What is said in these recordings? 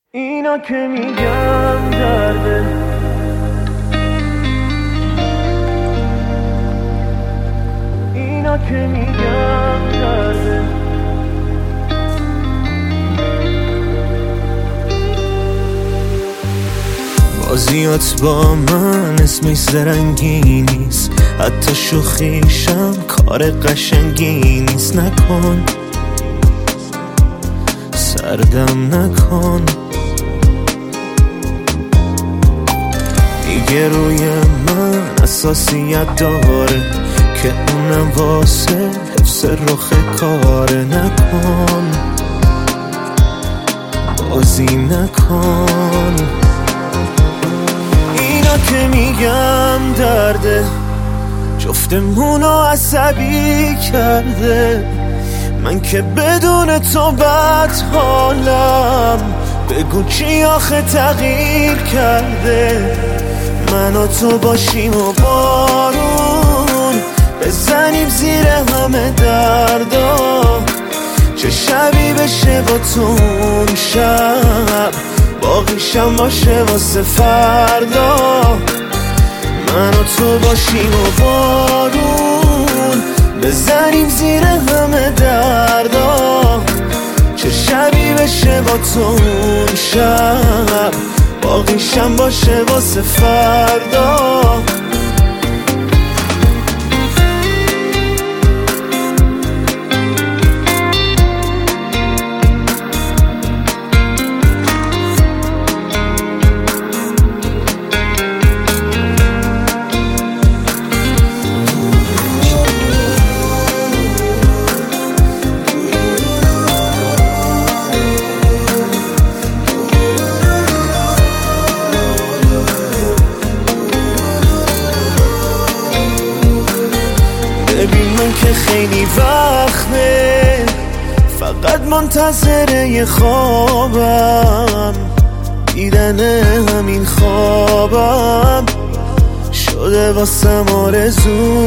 اینا که میگم درده، اینا که میگم درده. بازیات با من اسمش زرنگی نیست، حتی شوخیشم کار قشنگی نیست. نکن سردم نکن، میگه روی من اساسیت داره که اونم واسه حفظ رخ کاره. نکن بازی نکن، اینا که میگم درده، جفتمونو عصبی کرده. من که بدون تو بد حالم، بگو چی آخه تغییر کرده. من و تو باشیم و بارون بزنیم زیر همه دردا، چه شبی بشه با تو اون شب، باقیشم باشه واسه فردا. من و تو باشیم و بارون بزنیم زیر همه دردا، چه شبی بشه با تو اون شب، باقیشم باشه واسه فردا. ببین من که خیلی وقته فقط منتظر یه خوابم، دیدن همین خوابم شده واسم آرزو.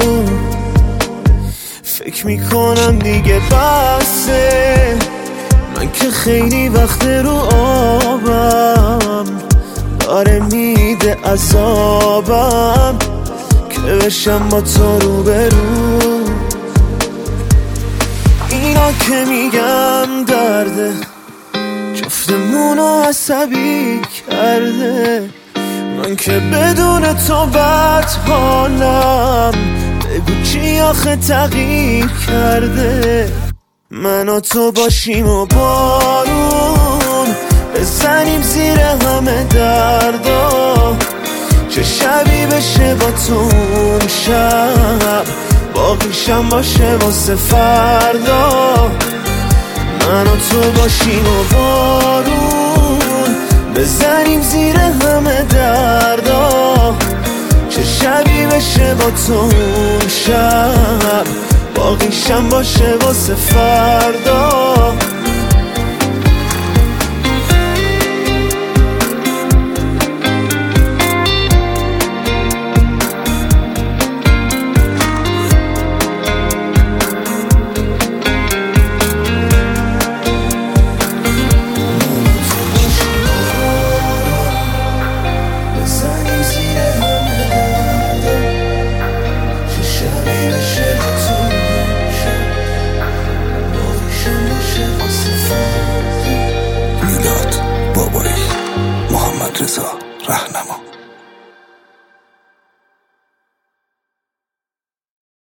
فکر میکنم دیگه بسه، من که خیلی وقت رو آبم، داره میده عذابم که بشم با تو روبرو. اینا که میگم درده، جفتمونو عصبی کرده. من که بدون تو بد حالم، بگو چی آخه تغییر کرده. من و تو باشیم و بارون بزنیم زیر همه دردا، چه شبی بشه با تو اون شب، باقیشم باشه واسه فردا. من و تو باشیم و بارون بزنیم زیر همه دردا، چه شبی بشه با تو اون شب، باقیشم باشه واسه فردا. رضا رهنما.